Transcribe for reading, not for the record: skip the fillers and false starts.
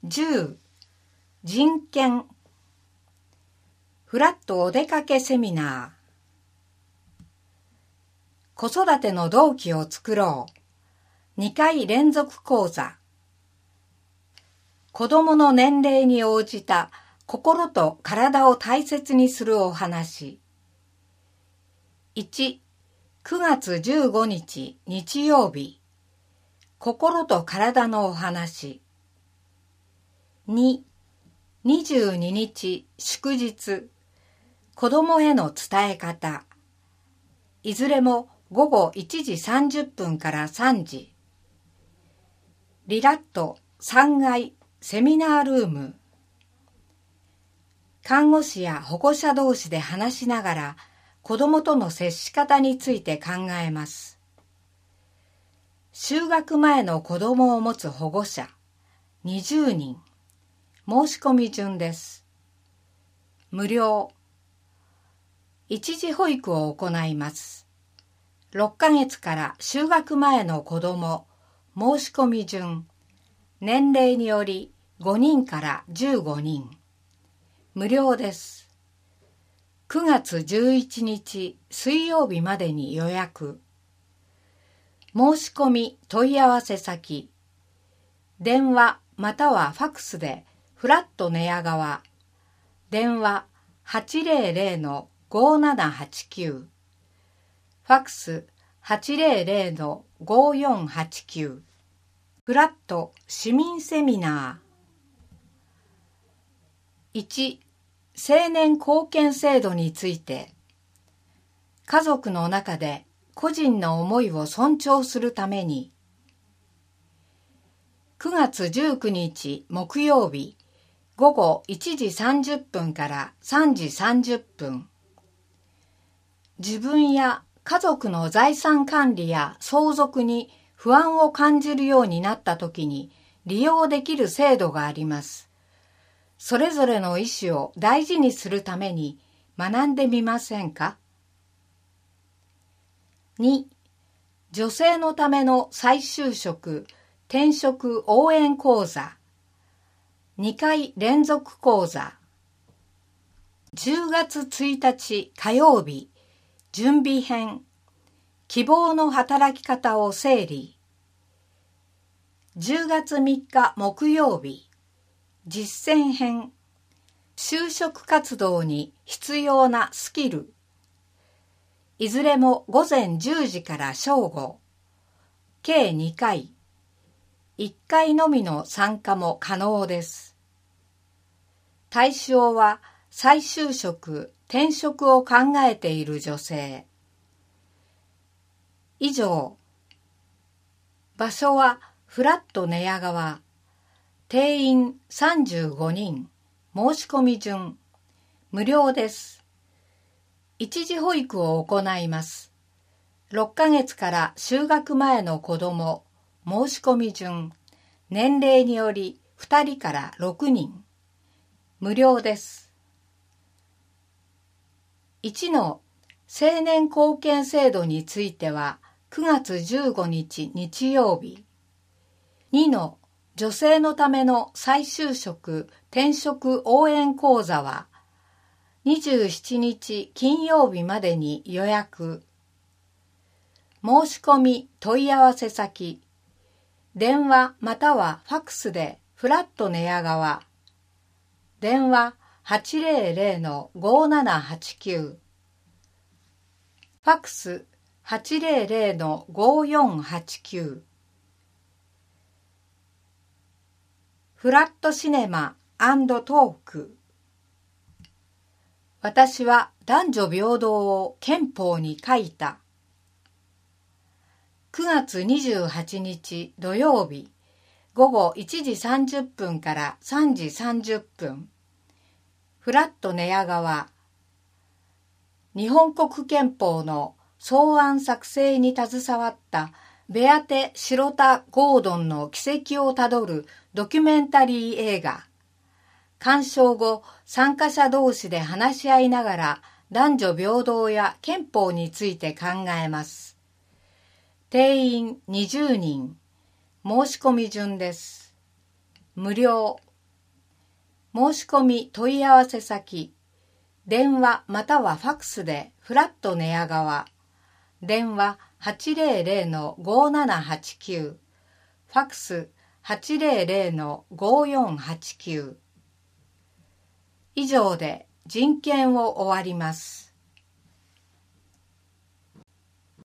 10、人権。フラットお出かけセミナー。子育ての動機を作ろう。2回連続講座。子供の年齢に応じた心と体を大切にするお話。1、9月15日日曜日。心と体のお話。2、22日祝日。子供への伝え方。いずれも午後1時30分から3時。リラット3階セミナールーム。看護師や保護者同士で話しながら子供との接し方について考えます。就学前の子供を持つ保護者20人。申し込み順です。無料。一時保育を行います。6ヶ月から就学前の子供、申し込み順。年齢により5人から15人。無料です。9月11日水曜日までに予約。申し込み問い合わせ先。電話またはファクスでフラット寝屋川。電話 800-5789。ファクス 800-5489。フラット市民セミナー。1、成年後見制度について。家族の中で個人の思いを尊重するために。9月19日木曜日。午後1時30分から3時30分。自分や家族の財産管理や相続に不安を感じるようになったときに利用できる制度があります。それぞれの意思を大事にするために学んでみませんか？ 2. 女性のための再就職・転職応援講座。2回連続講座。10月1日火曜日、準備編。希望の働き方を整理。10月3日木曜日、実践編。就職活動に必要なスキル。いずれも午前10時から正午。計2回。1回のみの参加も可能です。対象は再就職・転職を考えている女性。以上。場所はフラット寝屋川。定員35人。申し込み順。無料です。一時保育を行います。6ヶ月から就学前の子供。申し込み順。年齢により2人から6人。無料です。1の成年後見制度については9月15日日曜日。2の女性のための再就職・転職応援講座は27日金曜日までに予約。申し込み問い合わせ先。電話またはファクスでフラット寝屋川。電話 800-5789。ファクス 800-5489。フラットシネマ&トーク。私は男女平等を憲法に書いた。9月28日土曜日。午後1時30分から3時30分。フラット寝屋川。日本国憲法の草案作成に携わったベアテ・シロタ・ゴードンの軌跡をたどるドキュメンタリー映画。鑑賞後、参加者同士で話し合いながら男女平等や憲法について考えます。定員20人。申し込み順です。無料。 申し込み問い合わせ先、電話またはファクスでフラット寝屋川、電話800-5789、ファクス800-5489。以上で人権を終わります。